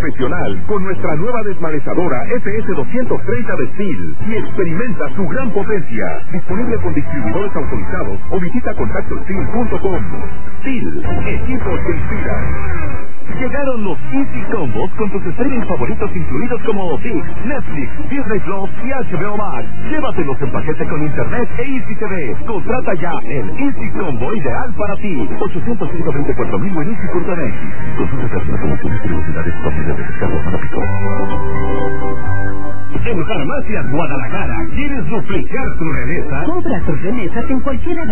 profesional con nuestra nueva desmalezadora FS230 de Steel y experimenta su gran potencia. Disponible con distribuidores autorizados o visita contactosteel.com. Steel, equipos que inspiran. Llegaron los Easy Combos con tus streaming favoritos incluidos como ViX, Netflix, Disney Plus y HBO Max. Llévatelos en paquete con internet e Easy TV. Contrata ya el Easy Combo ideal para ti. 805-24,000 en Easy.net. Consulta las promociones y velocidades fáciles de descargo rápido. En Farmacias Guadalajara, ¿quieres duplicar tu remesa? Compra tus remesas en cualquiera de